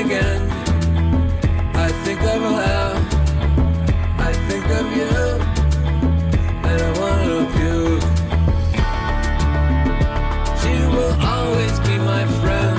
again. I think of her, I think of you, and I want to puke. She will always be my friend.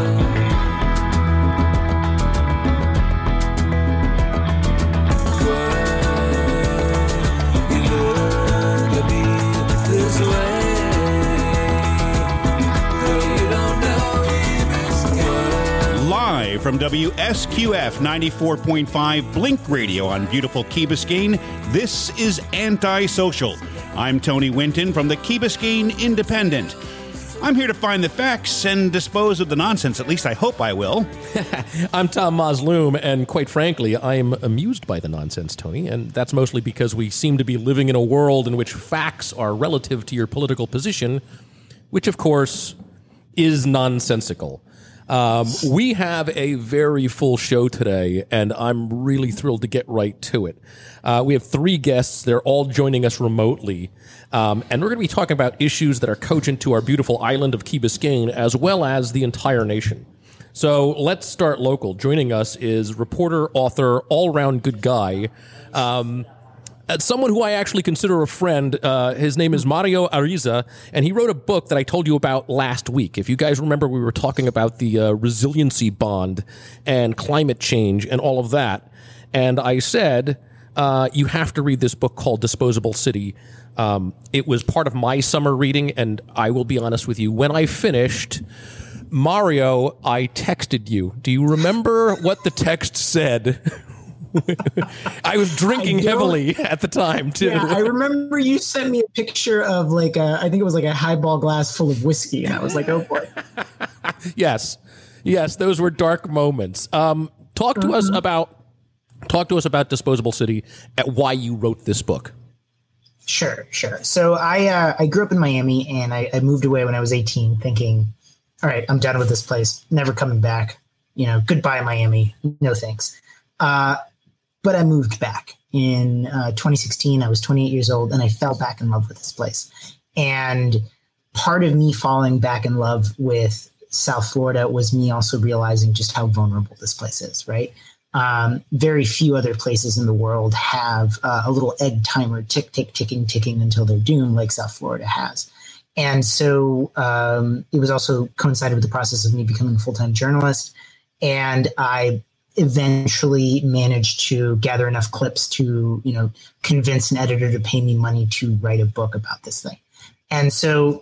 Live from WSQF 94.5 Blink Radio on beautiful Key Biscayne, this is Antisocial. I'm Tony Winton from the Key Biscayne Independent. I'm here to find the facts and dispose of the nonsense. At least I hope I will. I'm Tom Masloom, and quite frankly, I'm amused by the nonsense, Tony, and that's mostly because we seem to be living in a world in which facts are relative to your political position, which, of course, is nonsensical. We have a very full show today, and I'm really thrilled to get right to it. We have three guests. They're all joining us remotely. And we're going to be talking about issues that are cogent to our beautiful island of Key Biscayne, as well as the entire nation. So let's start local. Joining us is reporter, author, all-round good guy, someone who I actually consider a friend. His name is Mario Ariza, and he wrote a book that I told you about last week. If you guys remember, we were talking about the resiliency bond and climate change and all of that. And I said, you have to read this book called Disposable City. It was part of my summer reading, and I will be honest with you, when I finished, Mario, I texted you. Do you remember what the text said? I was drinking heavily at the time, too. Yeah, I remember you sent me a picture of I think it was like a highball glass full of whiskey, and I was like, oh boy. Yes, those were dark moments. Talk to us about Disposable City and why you wrote this book. Sure. So I grew up in Miami, and I moved away when I was 18, thinking, all right, I'm done with this place, never coming back. Goodbye, Miami. No thanks. But I moved back in 2016. I was 28 years old, and I fell back in love with this place. And part of me falling back in love with South Florida was me also realizing just how vulnerable this place is, right? Very few other places in the world have a little egg timer ticking until they're doomed like South Florida has. And so it was also coincided with the process of me becoming a full-time journalist. And I eventually managed to gather enough clips to, convince an editor to pay me money to write a book about this thing. And so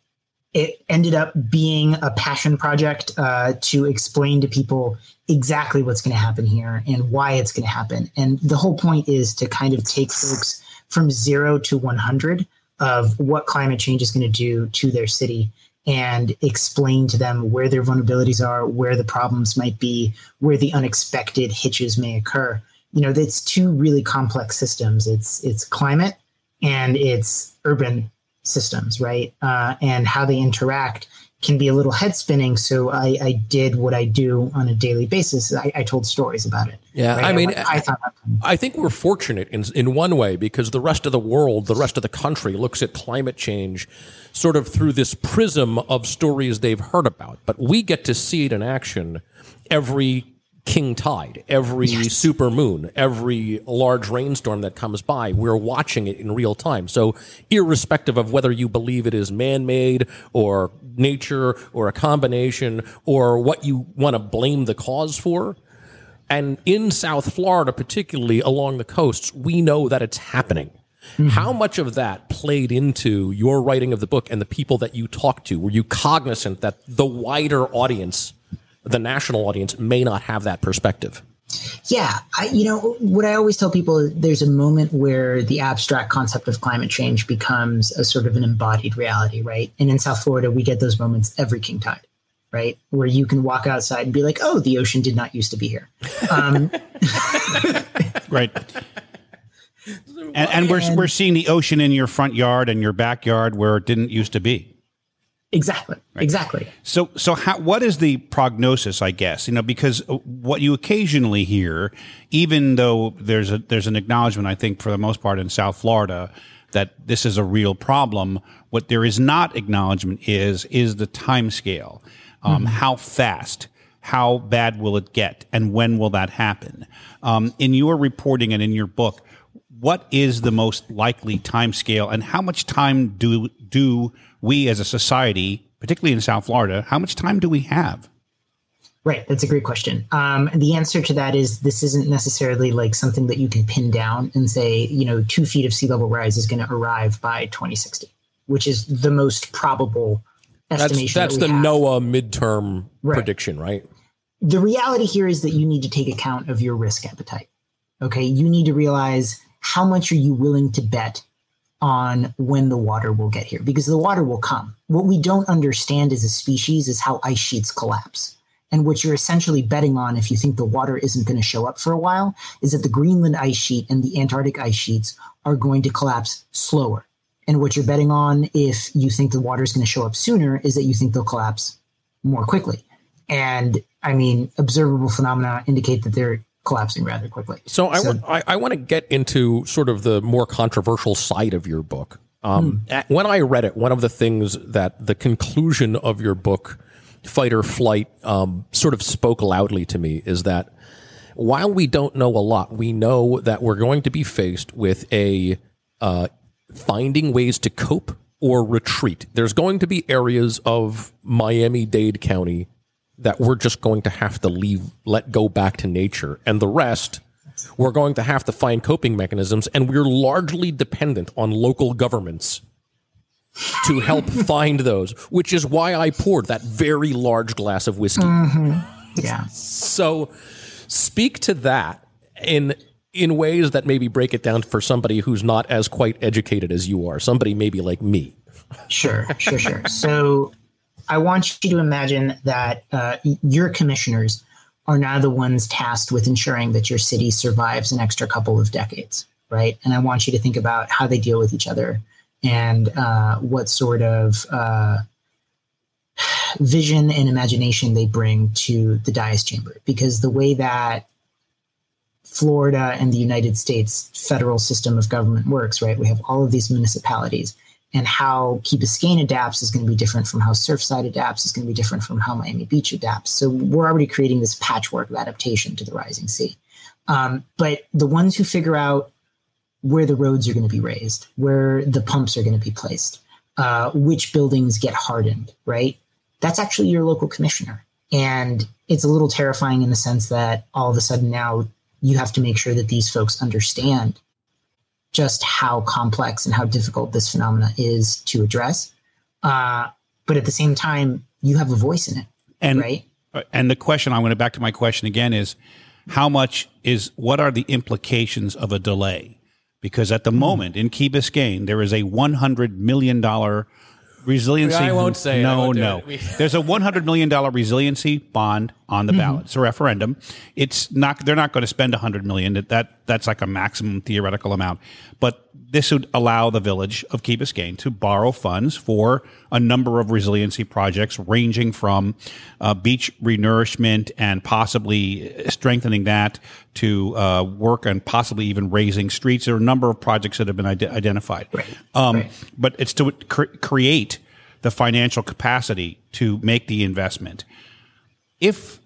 it ended up being a passion project to explain to people exactly what's going to happen here and why it's going to happen. And the whole point is to kind of take folks from 0 to 100 of what climate change is going to do to their city and explain to them where their vulnerabilities are, where the problems might be, where the unexpected hitches may occur. It's two really complex systems. It's climate and it's urban systems, right? And how they interact can be a little head spinning. So I did what I do on a daily basis. I told stories about it. Yeah, right? I think we're fortunate in one way because the rest of the world, the rest of the country looks at climate change sort of through this prism of stories they've heard about. But we get to see it in action every king tide, every super moon, every large rainstorm that comes by. We're watching it in real time. So irrespective of whether you believe it is man-made or nature or a combination or what you want to blame the cause for, and in South Florida, particularly along the coasts, we know that it's happening. Mm-hmm. How much of that played into your writing of the book and the people that you talked to? Were you cognizant that the wider audience, the national audience, may not have that perspective? Yeah. What I always tell people is there's a moment where the abstract concept of climate change becomes a sort of an embodied reality, right? And in South Florida, we get those moments every king tide, right? Where you can walk outside and be like, oh, the ocean did not used to be here. Right. And we're seeing the ocean in your front yard and your backyard where it didn't used to be. Exactly. Right. Exactly. So what is the prognosis, I guess? Because what you occasionally hear, even though there's an acknowledgement, I think, for the most part in South Florida, that this is a real problem, what there is not acknowledgement is the time scale. How fast how bad will it get and when will that happen? In your reporting and in your book, what is the most likely timescale, and how much time do we as a society, particularly in South Florida, how much time do we have? Right. That's a great question. The answer to that is this isn't necessarily like something that you can pin down and say, 2 feet of sea level rise is going to arrive by 2060, which is the most probable estimation. That's the NOAA midterm prediction, right? The reality here is that you need to take account of your risk appetite. Okay. You need to realize how much are you willing to bet on when the water will get here, because the water will come. What we don't understand as a species is how ice sheets collapse. And what you're essentially betting on, if you think the water isn't going to show up for a while, is that the Greenland ice sheet and the Antarctic ice sheets are going to collapse slower. And what you're betting on, if you think the water is going to show up sooner, is that you think they'll collapse more quickly. And I mean, observable phenomena indicate that they're collapsing rather quickly. So I want to get into sort of the more controversial side of your book. When I read it, one of the things that the conclusion of your book, Fight or Flight, sort of spoke loudly to me is that while we don't know a lot, we know that we're going to be faced with finding ways to cope or retreat. There's going to be areas of Miami-Dade County that we're just going to have to let go back to nature. And the rest, we're going to have to find coping mechanisms. And we're largely dependent on local governments to help find those, which is why I poured that very large glass of whiskey. Mm-hmm. Yeah. So speak to that in ways that maybe break it down for somebody who's not as quite educated as you are, somebody maybe like me. Sure. So I want you to imagine that your commissioners are now the ones tasked with ensuring that your city survives an extra couple of decades, right? And I want you to think about how they deal with each other and what sort of vision and imagination they bring to the dais chamber. Because the way that Florida and the United States federal system of government works, right? We have all of these municipalities. And how Key Biscayne adapts is going to be different from how Surfside adapts, is going to be different from how Miami Beach adapts. So we're already creating this patchwork of adaptation to the rising sea. But the ones who figure out where the roads are going to be raised, where the pumps are going to be placed, which buildings get hardened, right? That's actually your local commissioner. And it's a little terrifying in the sense that all of a sudden now you have to make sure that these folks understand just how complex and how difficult this phenomena is to address. But at the same time, you have a voice in it, right? And the question, I want to back to my question again, is what are the implications of a delay? Because at the moment in Key Biscayne, there is a $100 million resiliency. I won't say no. There's a $100 million resiliency bond on the ballot. It's a referendum. They're not going to spend $100 million. That's like a maximum theoretical amount. But this would allow the village of Key Biscayne to borrow funds for a number of resiliency projects, ranging from beach renourishment and possibly strengthening that to work and possibly even raising streets. There are a number of projects that have been identified. Right. But it's to create the financial capacity to make the investment. If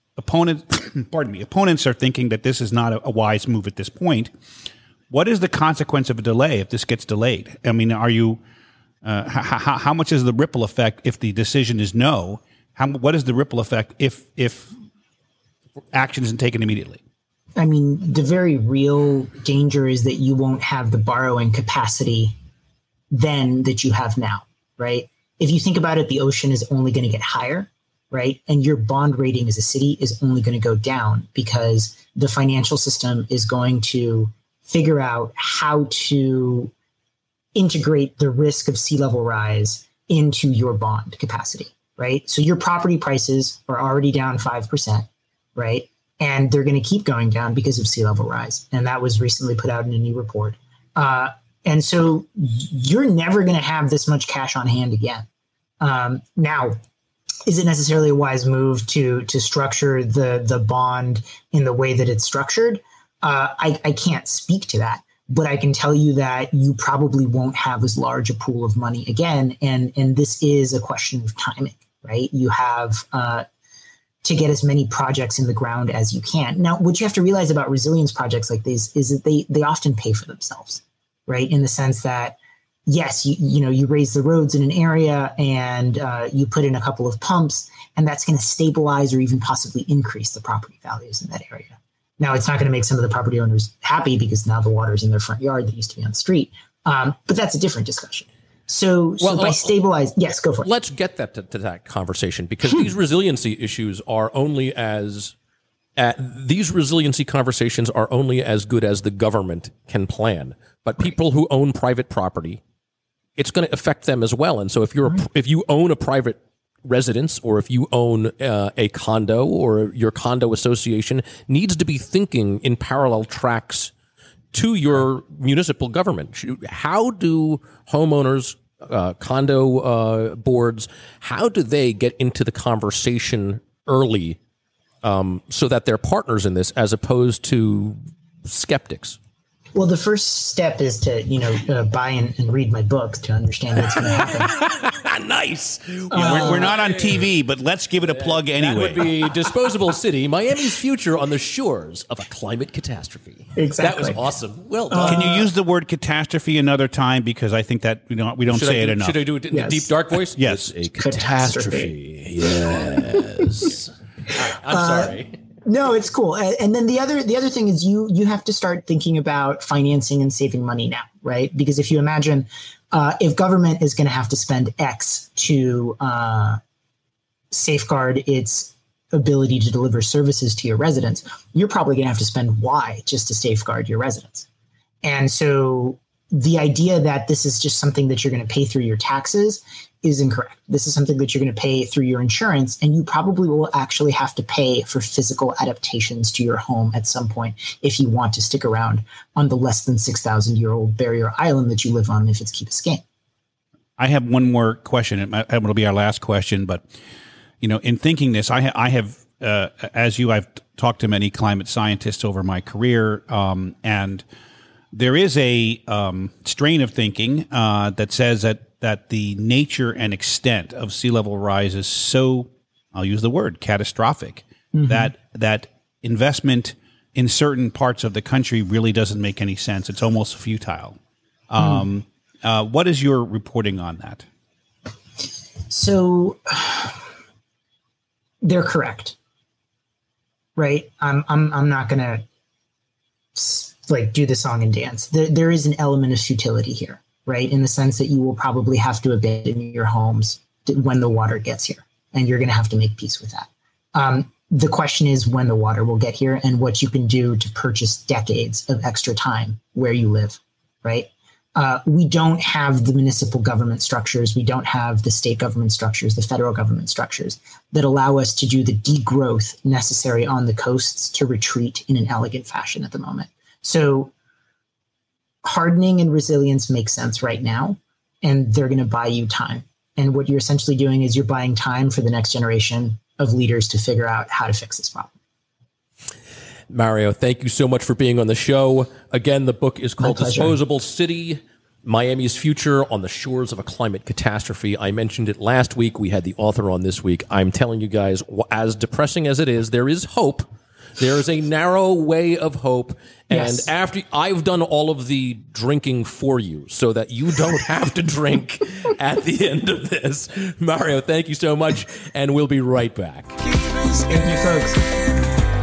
opponents are thinking that this is not a wise move at this point, what is the consequence of a delay if this gets delayed? I mean, are you how much is the ripple effect if the decision is no? What is the ripple effect if action isn't taken immediately? I mean, the very real danger is that you won't have the borrowing capacity then that you have now, right? If you think about it, the ocean is only going to get higher, right? And your bond rating as a city is only going to go down because the financial system is going to figure out how to integrate the risk of sea level rise into your bond capacity, right? So your property prices are already down 5%, right? And they're going to keep going down because of sea level rise. And that was recently put out in a new report. And so you're never going to have this much cash on hand again. Now, is it necessarily a wise move to structure the bond in the way that it's structured? I can't speak to that, but I can tell you that you probably won't have as large a pool of money again. And this is a question of timing, right? You have to get as many projects in the ground as you can. Now, what you have to realize about resilience projects like these is that they often pay for themselves, right? In the sense that, yes, you raise the roads in an area and you put in a couple of pumps, and that's going to stabilize or even possibly increase the property values in that area. Now, it's not going to make some of the property owners happy because now the water's in their front yard that used to be on the street. But that's a different discussion. So by stabilize, yes, go for it. Let's get that to that conversation, because these resiliency issues are only these resiliency conversations are only as good as the government can plan. But people who own private property, it's going to affect them as well. And so if you own a private residence, or if you own a condo, or your condo association needs to be thinking in parallel tracks to your municipal government. How do homeowners, condo boards, how do they get into the conversation early so that they're partners in this as opposed to skeptics? Well, the first step is to, buy and read my book to understand what's going to happen. Nice. We're not on TV, but let's give it a plug anyway. That would be Disposable City, Miami's future on the shores of a climate catastrophe. Exactly. That was awesome. Well done. Can you use the word catastrophe another time? Because I think that we don't say it enough. Should I do it in a deep, dark voice? Yes. It's a catastrophe. Yes. I'm sorry. No, it's cool. And then the other thing is you have to start thinking about financing and saving money now, right? Because if you imagine if government is going to have to spend X to safeguard its ability to deliver services to your residents, you're probably going to have to spend Y just to safeguard your residents. And so the idea that this is just something that you're going to pay through your taxes is incorrect. This is something that you're going to pay through your insurance, and you probably will actually have to pay for physical adaptations to your home at some point if you want to stick around on the less than 6,000-year-old barrier island that you live on if it's Key Biscayne. I have one more question. It'll be our last question, but in thinking this, I have, as you, I've talked to many climate scientists over my career, and there is a strain of thinking that says that the nature and extent of sea level rise is so, I'll use the word, catastrophic, that investment in certain parts of the country really doesn't make any sense. It's almost futile. What is your reporting on that? So they're correct, right? I'm not going to do the song and dance. There is an element of futility here, right? In the sense that you will probably have to abandon your homes when the water gets here, and you're going to have to make peace with that. The question is when the water will get here and what you can do to purchase decades of extra time where you live, right? We don't have the municipal government structures. We don't have the state government structures, the federal government structures that allow us to do the degrowth necessary on the coasts to retreat in an elegant fashion at the moment. So hardening and resilience make sense right now, and they're going to buy you time. And what you're essentially doing is you're buying time for the next generation of leaders to figure out how to fix this problem. Mario, thank you so much for being on the show. Again, the book is called Disposable City, Miami's Future on the Shores of a Climate Catastrophe. I mentioned it last week. We had the author on this week. I'm telling you guys, as depressing as it is, there is hope. There is a narrow way of hope. And after I've done all of the drinking for you so that you don't have to drink at the end of this. Mario, thank you so much. And we'll be right back. Thank you, folks.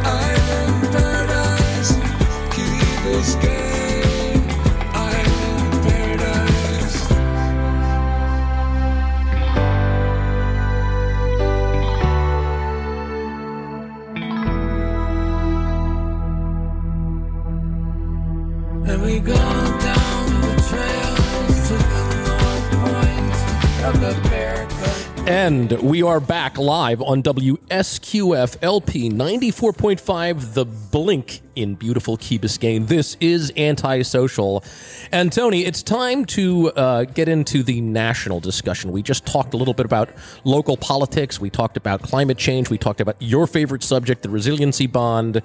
And we go down the trails to the north point of the Bear Country. And we are back live on WSQF LP 94.5, The Blink in beautiful Key Biscayne. This is Antisocial. And Tony, it's time to get into the national discussion. We just talked a little bit about local politics. We talked about climate change. We talked about your favorite subject, the resiliency bond.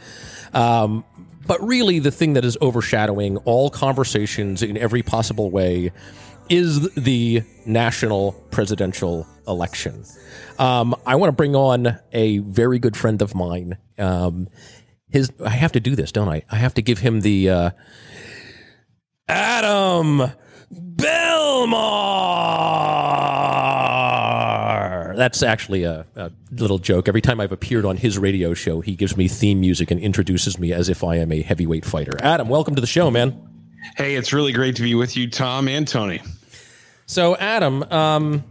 But really, the thing that is overshadowing all conversations in every possible way is the national presidential election. I want to bring on a very good friend of mine. I have to do this, don't I? I have to give him the Adam Belmar. That's actually a little joke. Every time I've appeared on his radio show, he gives me theme music and introduces me as if I am a heavyweight fighter. Adam, welcome to the show, man. Hey, it's really great to be with you, Tom and Tony. So, Adam,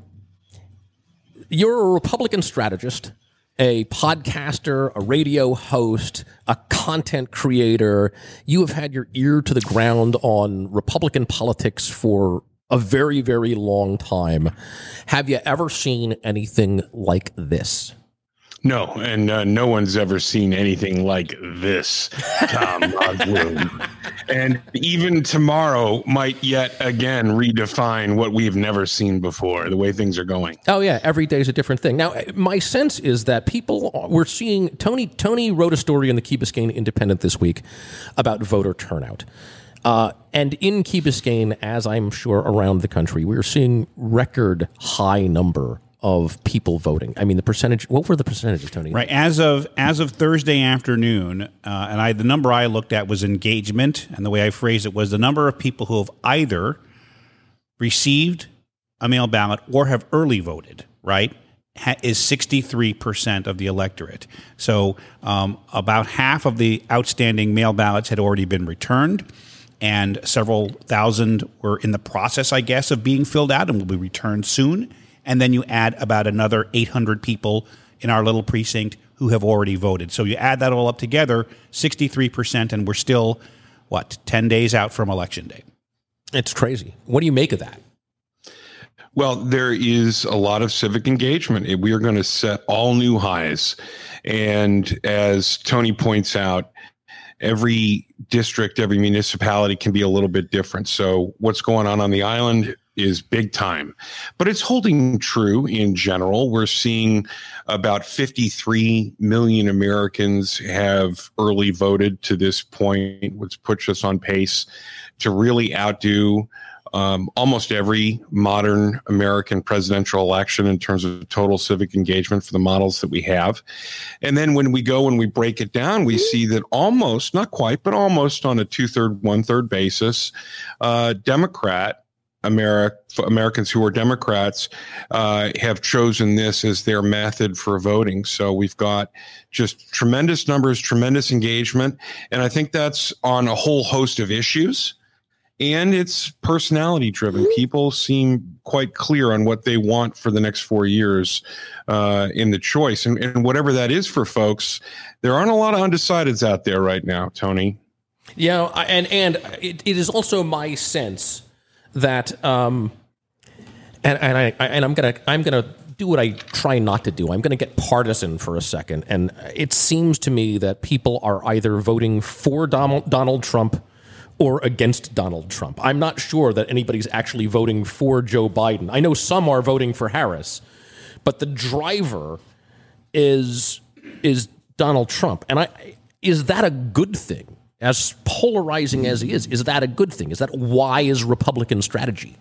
you're a Republican strategist, a podcaster, a radio host, a content creator. You have had your ear to the ground on Republican politics for a very, very long time. Have you ever seen anything like this? No, and no one's ever seen anything like this, Tom Oswald. And even tomorrow might yet again redefine what we've never seen before, the way things are going. Oh, yeah. Every day is a different thing. Now, my sense is that we're seeing, Tony wrote a story in the Key Biscayne Independent this week about voter turnout. And in Key Biscayne, as I'm sure around the country, we're seeing record high number of people voting. I mean, the percentage. What were the percentages, Tony? Right, as of Thursday afternoon, and the number I looked at was engagement, and the way I phrased it was the number of people who have either received a mail ballot or have early voted. Right, is 63% of the electorate. So about half of the outstanding mail ballots had already been returned, and several thousand were in the process, I guess, of being filled out and will be returned soon. And then you add about another 800 people in our little precinct who have already voted. So you add that all up together, 63%, and we're still, 10 days out from Election Day. It's crazy. What do you make of that? Well, there is a lot of civic engagement. We are going to set all new highs. And as Tony points out, every district, every municipality can be a little bit different. So what's going on the island is big time, but it's holding true in general. We're seeing about 53 million Americans have early voted to this point, which puts us on pace to really outdo almost every modern American presidential election in terms of total civic engagement for the models that we have. And then when we go and we break it down, we see that almost, not quite, but almost on a 2/3, 1/3 basis, Americans who are Democrats have chosen this as their method for voting. So we've got just tremendous numbers, tremendous engagement. And I think that's on a whole host of issues. And it's personality driven. People seem quite clear on what they want for the next 4 years in the choice. And whatever that is for folks, there aren't a lot of undecideds out there right now, Tony. Yeah, and it is also my sense that I'm gonna do what I try not to do. I'm gonna get partisan for a second, and it seems to me that people are either voting for Donald Trump or against Donald Trump. I'm not sure that anybody's actually voting for Joe Biden. I know some are voting for Harris, but the driver is Donald Trump, and is that a good thing? As polarizing as he is that a good thing? Is that a wise Republican strategy?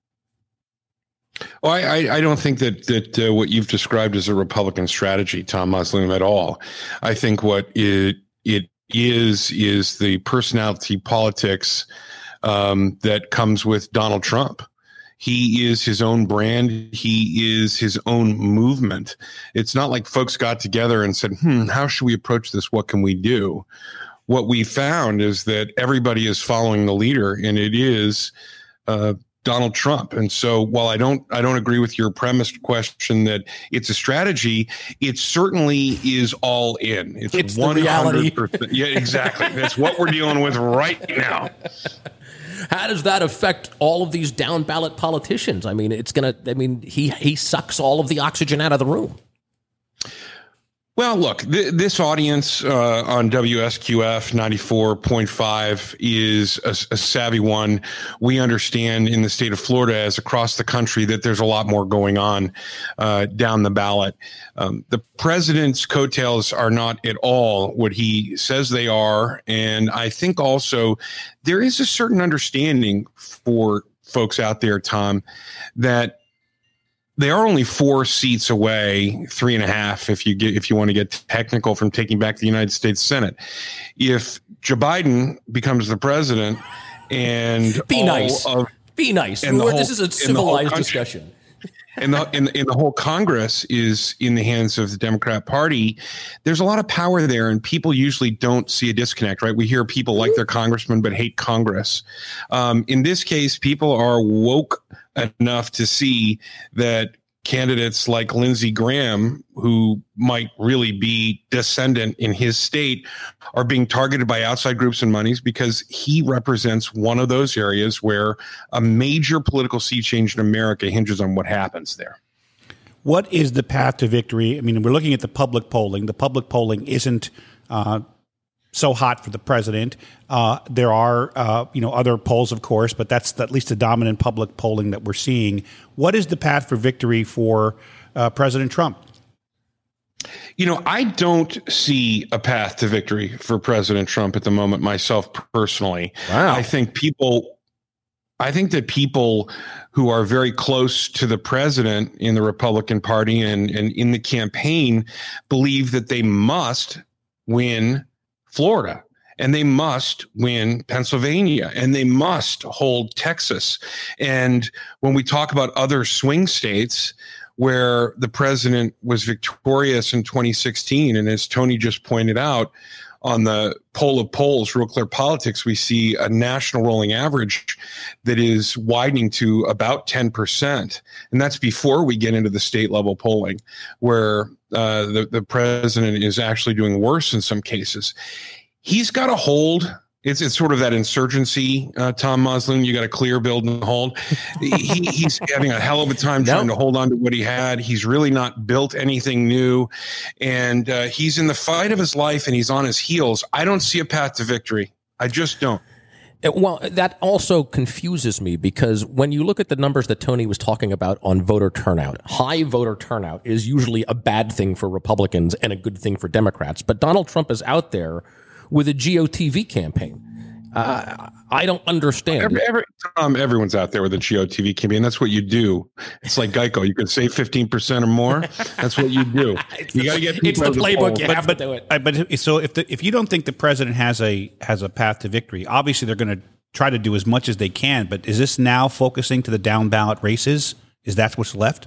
Well, I don't think that what you've described as a Republican strategy, Tom Muslim, at all. I think what it is the personality politics that comes with Donald Trump. He is his own brand. He is his own movement. It's not like folks got together and said, how should we approach this? What can we do? What we found is that everybody is following the leader, and it is Donald Trump. And so while I don't agree with your premised question that it's a strategy, it certainly is all in. It's 100%. Yeah, exactly. That's what we're dealing with right now. How does that affect all of these down ballot politicians? I mean, he sucks all of the oxygen out of the room. Well, look, this audience on WSQF 94.5 is a savvy one. We understand in the state of Florida, as across the country, that there's a lot more going on down the ballot. The president's coattails are not at all what he says they are. And I think also there is a certain understanding for folks out there, Tom, that they are only 4 seats away, 3.5 if you want to get technical, from taking back the United States Senate. If Joe Biden becomes the president, and be nice. This is a civilized discussion. And the whole Congress is in the hands of the Democrat Party, there's a lot of power there, and people usually don't see a disconnect, right? We hear people like their congressman but hate Congress. In this case, people are woke enough to see that candidates like Lindsey Graham, who might really be descendant in his state, are being targeted by outside groups and monies because he represents one of those areas where a major political sea change in America hinges on what happens there. What is the path to victory? I mean, we're looking at the public polling. The public polling isn't so hot for the president. There are, other polls, of course, but that's at least the dominant public polling that we're seeing. What is the path for victory for President Trump? I don't see a path to victory for President Trump at the moment, myself personally. Wow. I think that people who are very close to the president in the Republican Party and in the campaign believe that they must win Florida, and they must win Pennsylvania, and they must hold Texas. And when we talk about other swing states where the president was victorious in 2016, and as Tony just pointed out, on the poll of polls, Real Clear Politics, we see a national rolling average that is widening to about 10%. And that's before we get into the state level polling, where the president is actually doing worse in some cases. He's got to hold. It's sort of that insurgency, Tom Masloun. You got to clear, build, and hold. He's having a hell of a time trying to hold on to what he had. He's really not built anything new, and he's in the fight of his life, and he's on his heels. I don't see a path to victory. I just don't. Well, that also confuses me, because when you look at the numbers that Tony was talking about on voter turnout, high voter turnout is usually a bad thing for Republicans and a good thing for Democrats. But Donald Trump is out there with a GOTV campaign. I don't understand. Everyone's out there with a GOTV campaign. That's what you do. It's like Geico. You can save 15% or more. That's what you do. You got to get people. It's the playbook. You have to do it. But so if you don't think the president has a path to victory, obviously they're going to try to do as much as they can. But is this now focusing to the down ballot races? Is that what's left?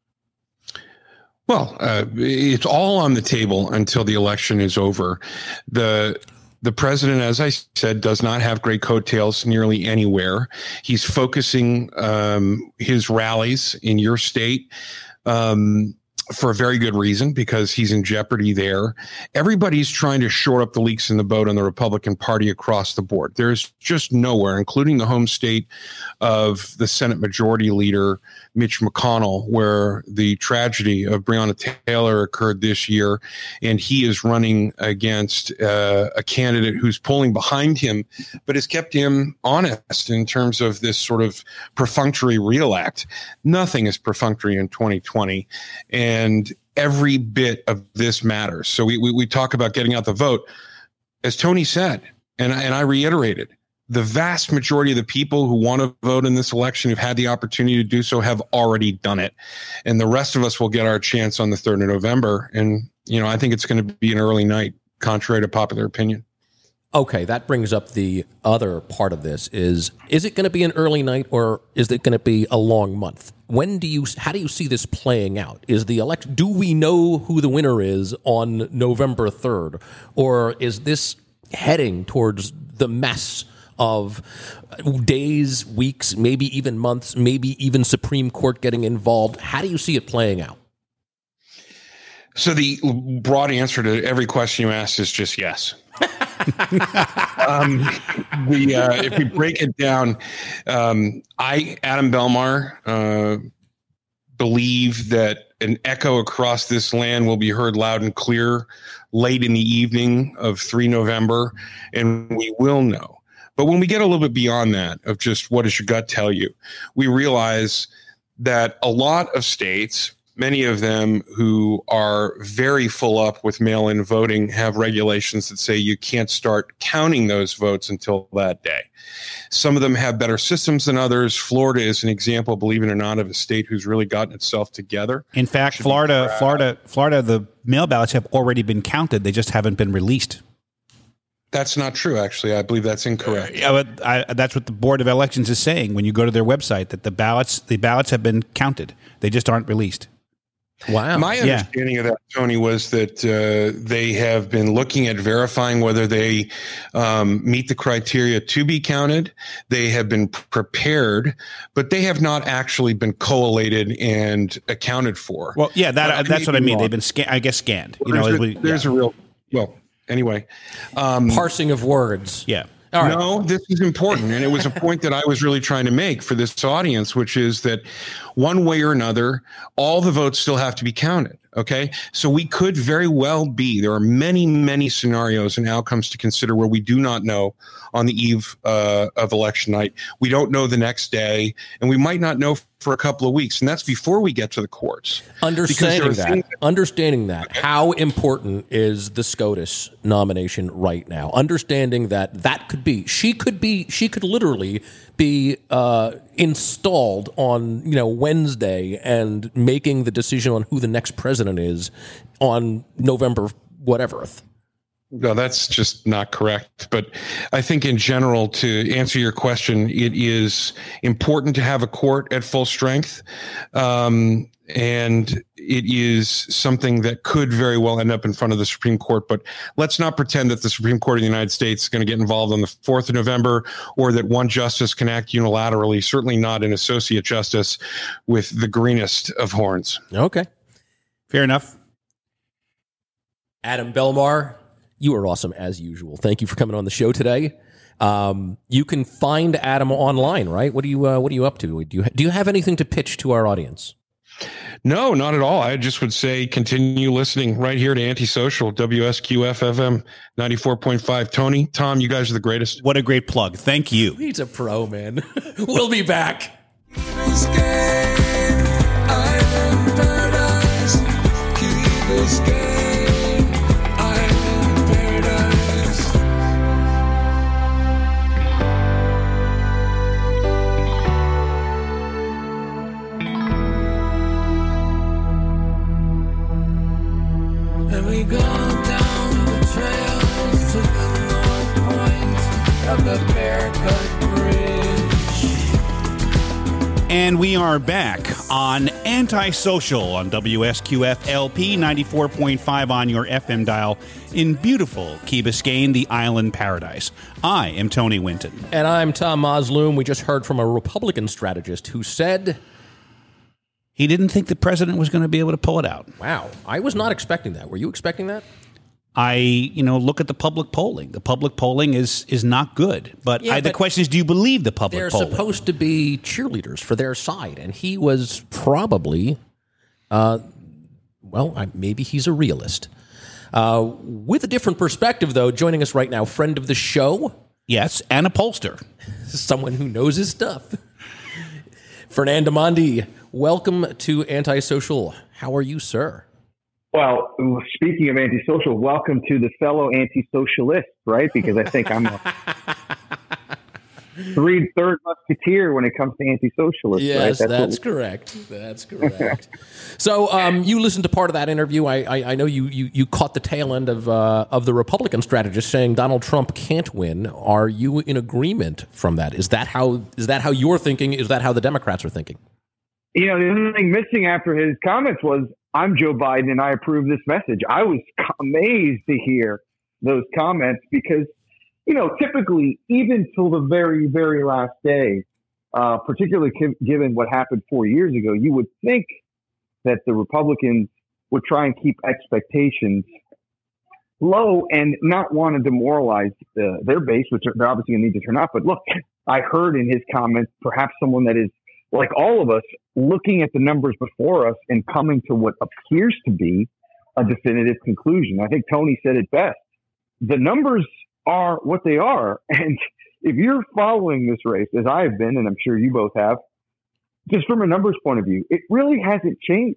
Well, it's all on the table until the election is over. The president, as I said, does not have great coattails nearly anywhere. He's focusing his rallies in your state for a very good reason, because he's in jeopardy there. Everybody's trying to shore up the leaks in the boat on the Republican Party across the board. There's just nowhere, including the home state of the Senate Majority Leader, Mitch McConnell, where the tragedy of Breonna Taylor occurred this year, and he is running against a candidate who's polling behind him, but has kept him honest in terms of this sort of perfunctory REAL Act. Nothing is perfunctory in 2020, and every bit of this matters. So we talk about getting out the vote. As Tony said, and I reiterated, the vast majority of the people who want to vote in this election, who've had the opportunity to do so, have already done it. And the rest of us will get our chance on the 3rd of November. And, I think it's going to be an early night, contrary to popular opinion. Okay, that brings up the other part of this. Is it going to be an early night, or is it going to be a long month? How do you see this playing out? Is the election, do we know who the winner is on November 3rd? Or is this heading towards the mess of days, weeks, maybe even months, maybe even Supreme Court getting involved? How do you see it playing out? So the broad answer to every question you asked is just yes. If we break it down, Adam Belmar, believe that an echo across this land will be heard loud and clear late in the evening of 3 November, and we will know. But when we get a little bit beyond that, of just what does your gut tell you, we realize that a lot of states, many of them who are very full up with mail-in voting have regulations that say you can't start counting those votes until that day. Some of them have better systems than others. Florida is an example, believe it or not, of a state who's really gotten itself together. In fact, Florida, the mail ballots have already been counted. They just haven't been released. That's not true, actually. I believe that's incorrect. Yeah, but that's what the Board of Elections is saying when you go to their website, that the ballots have been counted. They just aren't released. Wow. My understanding of that, Tony, was that they have been looking at verifying whether they meet the criteria to be counted. They have been prepared, but they have not actually been collated and accounted for. Well, yeah, that's what I mean. They've been, scanned. There's a real, well, anyway. Parsing of words. Yeah. All right. No, this is important. And it was a point that I was really trying to make for this audience, which is that one way or another, all the votes still have to be counted. Okay. So we could very well be, there are many, many scenarios and outcomes to consider where we do not know on the eve of election night. We don't know the next day, and we might not know for a couple of weeks. And that's before we get to the courts. Understanding that, okay. How important is the SCOTUS nomination right now? Understanding that could be, she could literally be installed on Wednesday and making the decision on who the next president is on November whatever. No, that's just not correct. But I think in general, to answer your question, it is important to have a court at full strength. And it is something that could very well end up in front of the Supreme Court. But let's not pretend that the Supreme Court of the United States is going to get involved on the 4th of November, or that one justice can act unilaterally, certainly not an associate justice with the greenest of horns. Okay. Fair enough. Adam Belmar, you are awesome as usual. Thank you for coming on the show today. You can find Adam online, right? What are you up to? Do you have anything to pitch to our audience? No, not at all. I just would say continue listening right here to Antisocial, WSQF FM 94.5. Tom, you guys are the greatest. What a great plug. Thank you. He's a pro, man. We'll be back. And we go down the trails to the north point of the Bearcut Bridge. And we are back on Antisocial on WSQF LP 94.5 on your FM dial in beautiful Key Biscayne, the island paradise. I am Tony Winton. And I'm Tom Masloom. We just heard from a Republican strategist who said he didn't think the president was going to be able to pull it out. Wow. I was not expecting that. Were you expecting that? I look at the public polling. The public polling is not good. But the question is, do you believe the public polling? They're supposed to be cheerleaders for their side. And he was probably, maybe he's a realist. With a different perspective, though, joining us right now, friend of the show. Yes, and a pollster. Someone who knows his stuff. Fernando Mondi, welcome to Antisocial. How are you, sir? Well, speaking of antisocial, welcome to the fellow anti-socialist, right? Because I think I'm a third musketeer when it comes to anti-socialists. Yes, right? that's correct. That's correct. So you listened to part of that interview. I know you caught the tail end of the Republican strategist saying Donald Trump can't win. Are you in agreement from that? Is that how you're thinking? Is that how the Democrats are thinking? The only thing missing after his comments was, I'm Joe Biden and I approve this message. I was amazed to hear those comments because, typically, even till the very, very last day, particularly given what happened 4 years ago, you would think that the Republicans would try and keep expectations low and not want to demoralize their base, which they're obviously going to need to turn out. But look, I heard in his comments, perhaps someone that is like all of us, looking at the numbers before us and coming to what appears to be a definitive conclusion. I think Tony said it best. The numbers are what they are. And if you're following this race, as I've been, and I'm sure you both have, just from a numbers point of view, it really hasn't changed.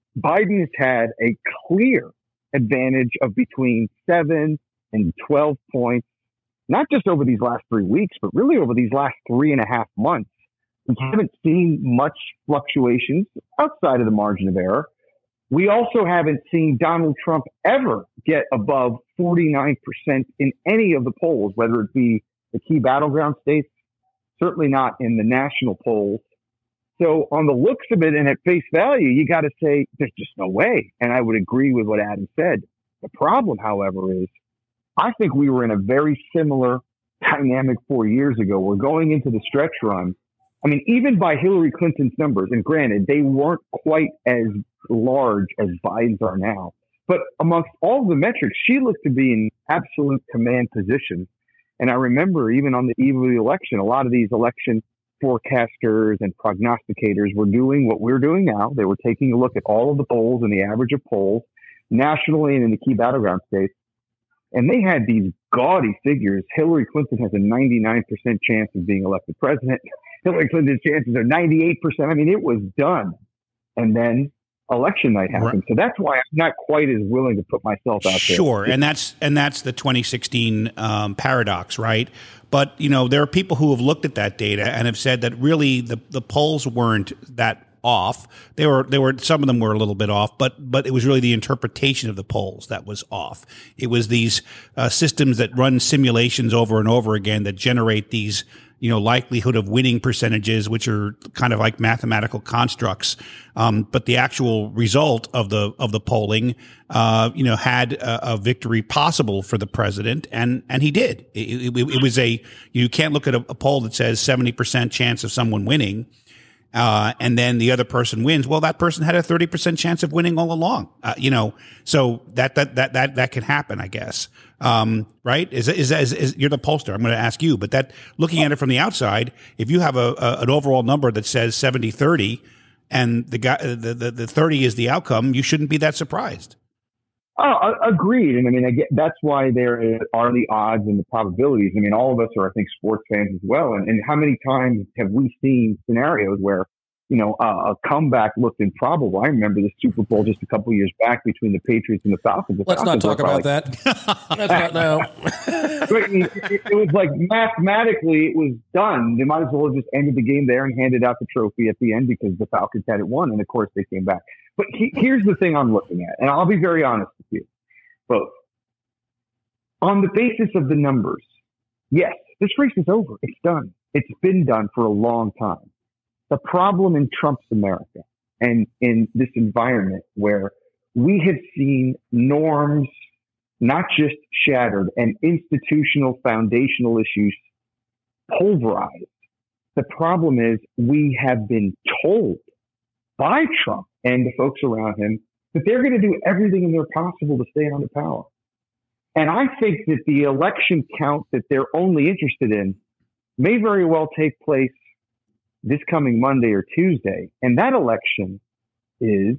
Biden has had a clear advantage of between 7 and 12 points, not just over these last 3 weeks, but really over these last 3.5 months. We haven't seen much fluctuations outside of the margin of error. We also haven't seen Donald Trump ever get above 49% in any of the polls, whether it be the key battleground states, certainly not in the national polls. So on the looks of it and at face value, you got to say there's just no way. And I would agree with what Adam said. The problem, however, is I think we were in a very similar dynamic 4 years ago. We're going into the stretch run. I mean, even by Hillary Clinton's numbers, and granted, they weren't quite as large as Biden's are now, but amongst all the metrics, she looked to be in absolute command position. And I remember even on the eve of the election, a lot of these election forecasters and prognosticators were doing what we're doing now. They were taking a look at all of the polls and the average of polls nationally and in the key battleground states. And they had these gaudy figures. Hillary Clinton has a 99% chance of being elected president. Hillary Clinton's chances are 98%. I mean, it was done. And then election night happened. Right. So that's why I'm not quite as willing to put myself out there. Sure. And that's the 2016 paradox, right? But, you know, there are people who have looked at that data and have said that really the polls weren't that off. They were some of them were a little bit off, but it was really the interpretation of the polls that was off. It was these systems that run simulations over and over again that generate these, you know, likelihood of winning percentages, which are kind of like mathematical constructs. But the actual result of the polling, you know, had a victory possible for the president, and he did. It was you can't look at a poll that says 70% chance of someone winning, and then the other person wins. Well, that person had a 30% chance of winning all along. You know, so that can happen, I guess. Right? Is you're the pollster. I'm going to ask you, but that looking at it from the outside, if you have an overall number that says 70-30 and the 30 is the outcome, you shouldn't be that surprised. Oh, agreed. And I mean, that's why there are the odds and the probabilities. I mean, all of us are, I think, sports fans as well. And how many times have we seen scenarios where, you know, a comeback looked improbable? I remember the Super Bowl just a couple of years back between the Patriots and the Falcons. Let's not talk about that. Let's not now. It was like mathematically it was done. They might as well have just ended the game there and handed out the trophy at the end because the Falcons had it won. And of course they came back. But here's the thing I'm looking at, and I'll be very honest with you both. On the basis of the numbers, yes, this race is over. It's done. It's been done for a long time. The problem in Trump's America and in this environment where we have seen norms not just shattered and institutional foundational issues pulverized. The problem is we have been told by Trump and the folks around him that they're going to do everything in their possible to stay on the power. And I think that the election count that they're only interested in may very well take place this coming Monday or Tuesday. And that election is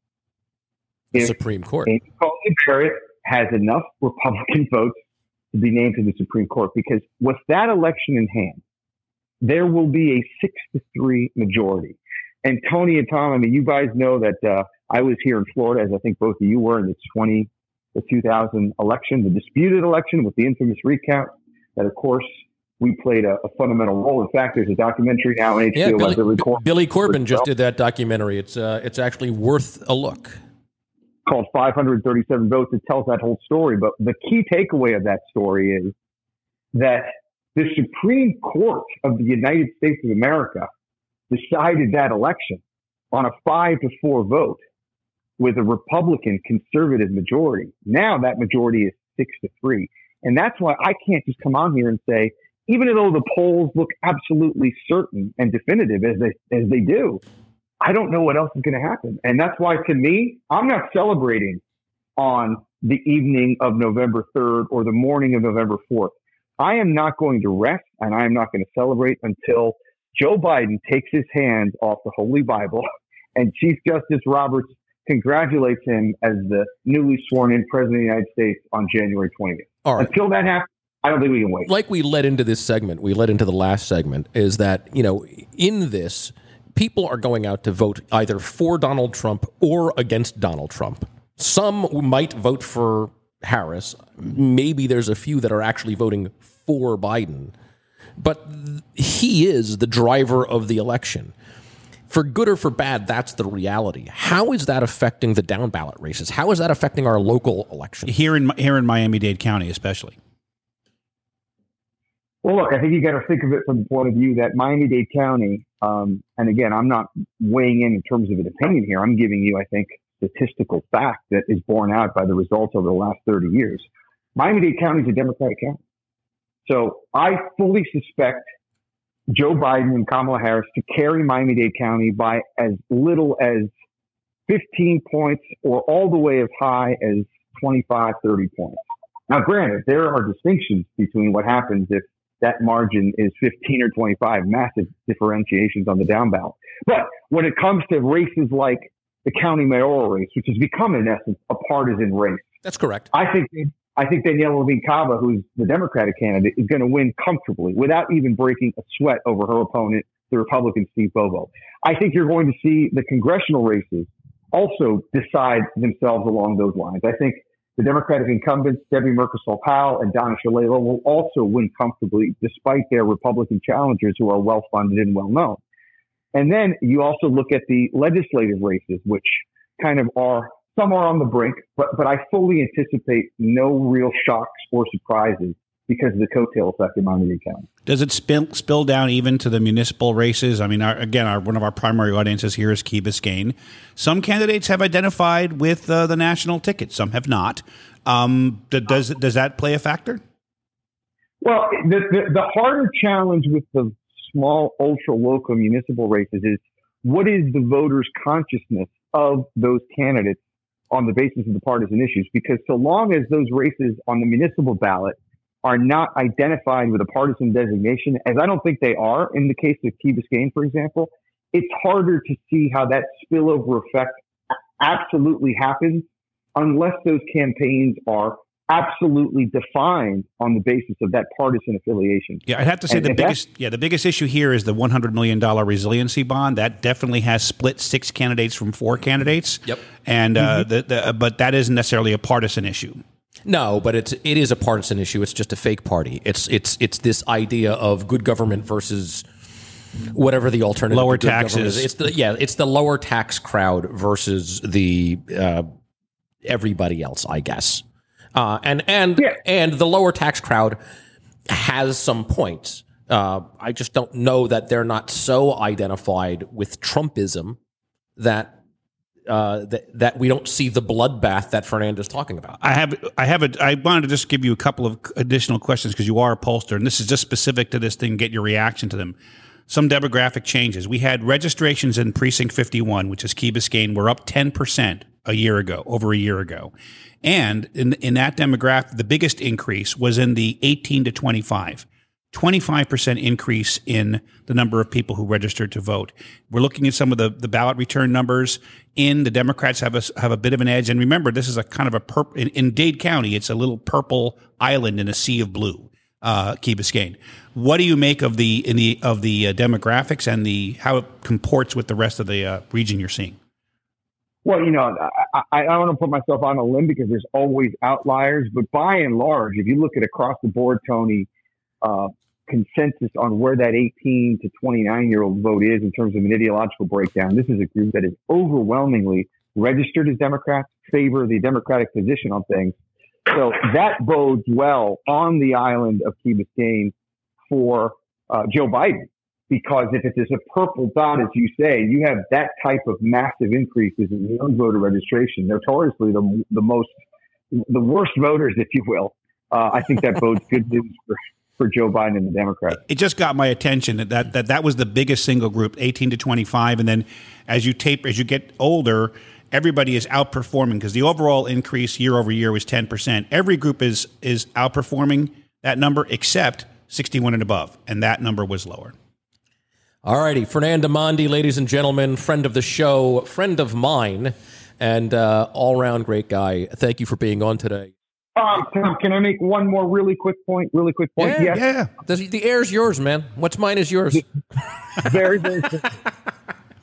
the Supreme Court. Amy Coney Barrett has enough Republican votes to be named to the Supreme Court, because with that election in hand, there will be a 6-3 majority. And Tony and Tom, I mean, you guys know that I was here in Florida, as I think both of you were, in the 2000 election, the disputed election with the infamous recount, that, of course, we played a fundamental role. In fact, there's a documentary now on HBO. Billy Corbin just did that documentary. It's actually worth a look. Called 537 Votes. It tells that whole story. But the key takeaway of that story is that the Supreme Court of the United States of America decided that election on a 5-4 vote with a Republican conservative majority. Now that majority is 6-3. And that's why I can't just come on here and say, even though the polls look absolutely certain and definitive as they do, I don't know what else is going to happen. And that's why, to me, I'm not celebrating on the evening of November 3rd or the morning of November 4th. I am not going to rest, and I am not going to celebrate until Joe Biden takes his hands off the Holy Bible and Chief Justice Roberts congratulates him as the newly sworn in President of the United States on January 20th. All right. Until that happens, I don't think we can wait. Like we led into this segment, we led into the last segment, is that, you know, in this, people are going out to vote either for Donald Trump or against Donald Trump. Some might vote for Harris. Maybe there's a few that are actually voting for Biden. But he is the driver of the election. For good or for bad, that's the reality. How is that affecting the down ballot races? How is that affecting our local elections? Here in Miami-Dade County, especially. Well, look, I think you got to think of it from the point of view that Miami-Dade County, and again, I'm not weighing in terms of an opinion here. I'm giving you, I think, statistical fact that is borne out by the results over the last 30 years. Miami-Dade County is a Democratic county. So I fully suspect Joe Biden and Kamala Harris to carry Miami-Dade County by as little as 15 points or all the way as high as 25, 30 points. Now, granted, there are distinctions between what happens if that margin is 15 or 25, massive differentiations on the down ballot. But when it comes to races like the county mayoral race, which has become, in essence, a partisan race. That's correct. I think Danielle Levine-Cava, who's the Democratic candidate, is going to win comfortably without even breaking a sweat over her opponent, the Republican Steve Bovo. I think you're going to see the congressional races also decide themselves along those lines. I think the Democratic incumbents, Debbie Merkersol-Powell and Donna Shalala, will also win comfortably despite their Republican challengers who are well-funded and well-known. And then you also look at the legislative races, which kind of are, some are on the brink, but I fully anticipate no real shocks or surprises because of the coattail effect in Miami-Dade County. Does it spill down even to the municipal races? I mean, one of our primary audiences here is Key Biscayne. Some candidates have identified with the national ticket. Some have not. Does that play a factor? Well, the harder challenge with the small, ultra-local municipal races is what is the voters' consciousness of those candidates on the basis of the partisan issues? Because so long as those races on the municipal ballot are not identified with a partisan designation, as I don't think they are in the case of Key Biscayne, for example, it's harder to see how that spillover effect absolutely happens unless those campaigns are absolutely defined on the basis of that partisan affiliation. Yeah, I'd have to say the biggest issue here is the $100 million resiliency bond. That definitely has split 6 candidates from 4 candidates. Yep. And but that isn't necessarily a partisan issue. No, but it is a partisan issue. It's just a fake party. It's this idea of good government versus whatever the alternative. Lower taxes. It's the lower tax crowd versus the everybody else, I guess. And the lower tax crowd has some points. I just don't know that they're not so identified with Trumpism that we don't see the bloodbath that Fernanda's talking about. I wanted to just give you a couple of additional questions because you are a pollster, and this is just specific to this thing. Get your reaction to them. Some demographic changes. We had registrations in Precinct 51, which is Key Biscayne, were up 10% over a year ago. And in that demographic, the biggest increase was in the 18 to 25. 25% increase in the number of people who registered to vote. We're looking at some of the ballot return numbers. The Democrats have a bit of an edge. And remember, this is a kind of a in Dade County, it's a little purple island in a sea of blue. Key Biscayne. What do you make of the demographics and how it comports with the rest of the region you're seeing? Well, I don't want to put myself on a limb because there's always outliers, but by and large, if you look at across the board, Tony, consensus on where that 18 to 29-year-old vote is in terms of an ideological breakdown, this is a group that is overwhelmingly registered as Democrats, favor the Democratic position on things. So that bodes well on the island of Key Biscayne for Joe Biden, because if it is a purple dot, as you say, you have that type of massive increases in young voter registration, notoriously the worst voters, if you will. I think that bodes good news for Joe Biden and the Democrats. It just got my attention that was the biggest single group, 18 to 25, and then as you get older, everybody is outperforming because the overall increase year over year was 10%. Every group is outperforming that number except 61 and above, and that number was lower. All righty, Fernanda Mondi, ladies and gentlemen, friend of the show, friend of mine, and all-around great guy. Thank you for being on today. Tom, can I make one more really quick point? Yeah. The air's yours, man. What's mine is yours. Very, very simple.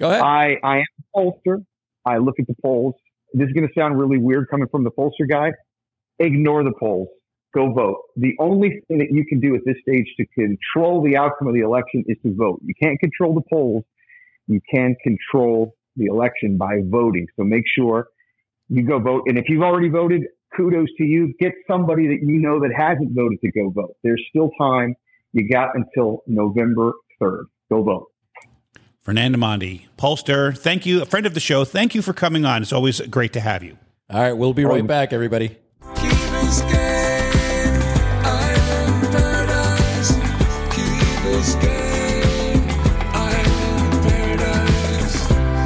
Go ahead. I am a pollster. I look at the polls. This is going to sound really weird coming from the pollster guy. Ignore the polls. Go vote. The only thing that you can do at this stage to control the outcome of the election is to vote. You can't control the polls. You can control the election by voting. So make sure you go vote. And if you've already voted, kudos to you. Get somebody that you know that hasn't voted to go vote. There's still time. You got until November 3rd. Go vote. Fernando Mondi, pollster, thank you. A friend of the show. Thank you for coming on. It's always great to have you. All right, we'll be right back, everybody. Key Biscayne, island paradise. Key Biscayne, island paradise.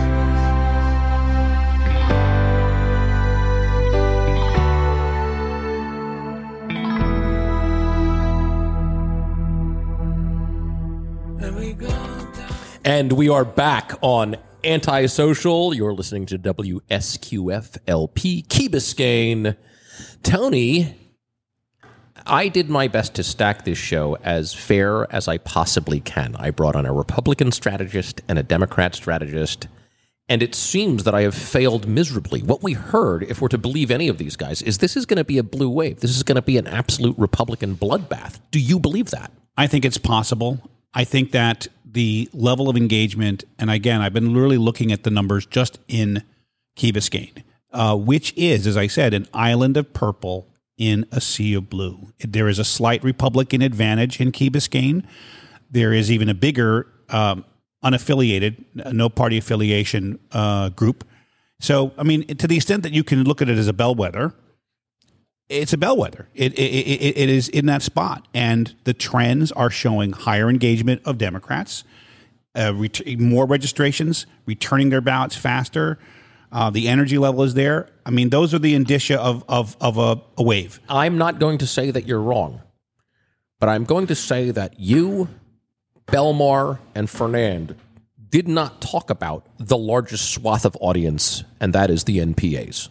And we go down. And we are back on Antisocial. You're listening to WSQF LP, Key Biscayne. Tony, I did my best to stack this show as fair as I possibly can. I brought on a Republican strategist and a Democrat strategist, and it seems that I have failed miserably. What we heard, if we're to believe any of these guys, is this is going to be a blue wave. This is going to be an absolute Republican bloodbath. Do you believe that? I think it's possible. I think that the level of engagement, and again, I've been literally looking at the numbers just in Key Biscayne, which is, as I said, an island of purple in a sea of blue. There is a slight Republican advantage in Key Biscayne. There is even a bigger unaffiliated, no party affiliation group. So, I mean, to the extent that you can look at it as a bellwether, it's a bellwether. It is in that spot. And the trends are showing higher engagement of Democrats, more registrations, returning their ballots faster. The energy level is there. I mean, those are the indicia of a wave. I'm not going to say that you're wrong, but I'm going to say that you, Belmar, and Fernand did not talk about the largest swath of audience, and that is the NPAs.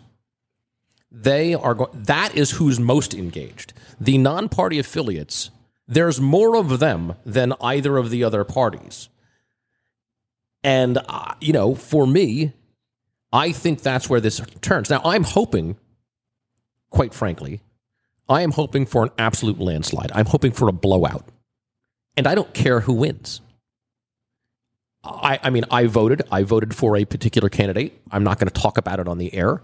That is who's most engaged. The non-party affiliates, there's more of them than either of the other parties. And, for me, I think that's where this turns. Now, I'm hoping, quite frankly, I am hoping for an absolute landslide. I'm hoping for a blowout. And I don't care who wins. I voted for a particular candidate. I'm not going to talk about it on the air.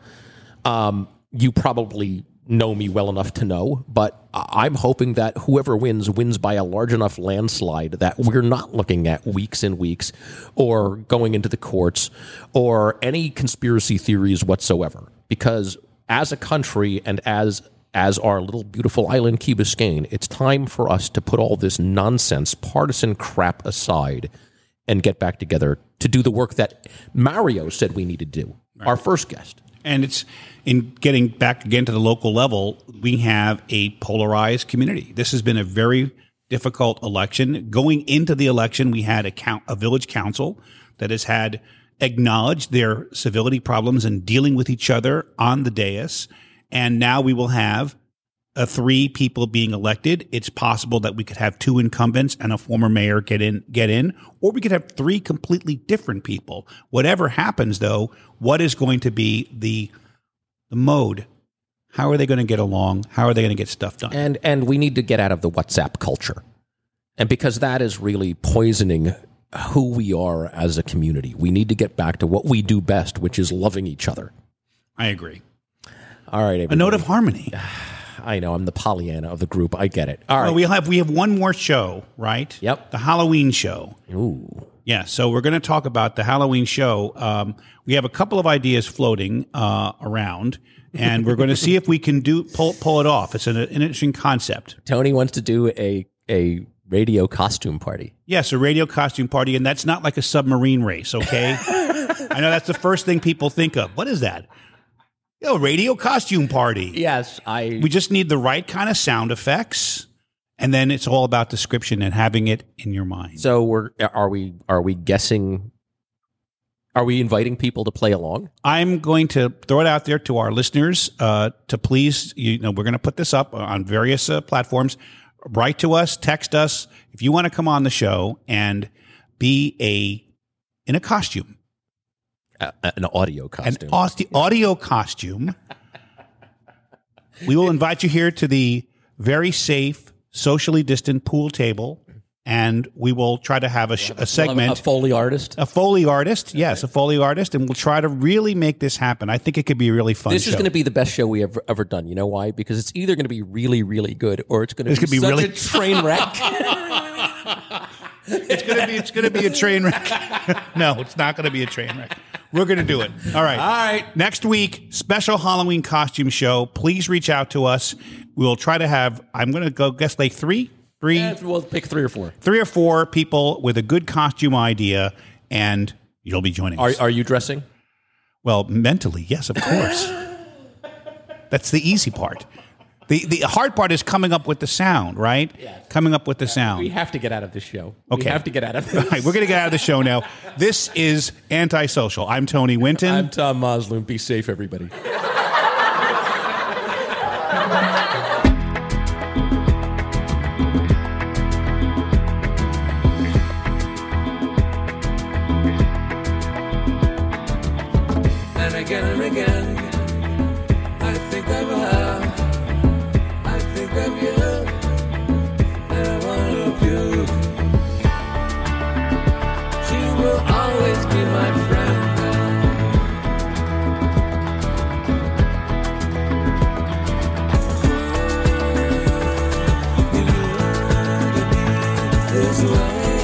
You probably know me well enough to know, but I'm hoping that whoever wins by a large enough landslide that we're not looking at weeks and weeks or going into the courts or any conspiracy theories whatsoever. Because as a country and as our little beautiful island Key Biscayne, it's time for us to put all this nonsense, partisan crap aside and get back together to do the work that Mario said we need to do, right. Our first guest. And it's in getting back again to the local level, we have a polarized community. This has been a very difficult election. Going into the election, we had a village council that has had acknowledged their civility problems and dealing with each other on the dais. And now we will have 3 people being elected. It's possible that we could have 2 incumbents and a former mayor get in, or we could have 3 completely different people. Whatever happens, though, what is going to be the mode? How are they going to get along? How are they going to get stuff done? And we need to get out of the WhatsApp culture. And because that is really poisoning who we are as a community. We need to get back to what we do best, which is loving each other. I agree. All right, everybody. A note of harmony. I know, I'm the Pollyanna of the group. I get it. All right. Well, we have one more show, right? Yep. The Halloween show. Ooh. Yeah, so we're going to talk about the Halloween show. We have a couple of ideas floating around, and we're going to see if we can pull it off. It's an interesting concept. Tony wants to do a radio costume party. Yes, a radio costume party, and that's not like a submarine race, okay? I know that's the first thing people think of. What is that? Radio costume party. Yes, We just need the right kind of sound effects, and then it's all about description and having it in your mind. So are we guessing? Are we inviting people to play along? I'm going to throw it out there to our listeners to please. We're going to put this up on various platforms. Write to us, text us if you want to come on the show and be in a costume. An audio costume. Audio costume. We will invite you here to the very safe, socially distant pool table, and we will try to have a segment. A Foley artist? A Foley artist, yes, a Foley artist, and we'll try to really make this happen. I think it could be a really fun show. This is going to be the best show we ever done. You know why? Because it's either going to be really, really good, or it's going to be such a train wreck. It's going to be a train wreck. No, it's not going to be a train wreck. We're going to do it. All right. Next week, special Halloween costume show. Please reach out to us. We'll try to have, I'm going to go guess like three. Yeah, we'll pick 3 or 4. 3 or 4 people with a good costume idea, and you'll be joining us. Are you dressing? Well, mentally, yes, of course. That's the easy part. The hard part is coming up with the sound, right? Yeah. Coming up with the sound. We have to get out of this show. Okay. We have to get out of this. All right, we're going to get out of the show now. This is Antisocial. I'm Tony Winton. I'm Tom Mosloom. Be safe, everybody. And again, I think of her. I think of you, and I want to puke. She will always be my friend. You look at me this way.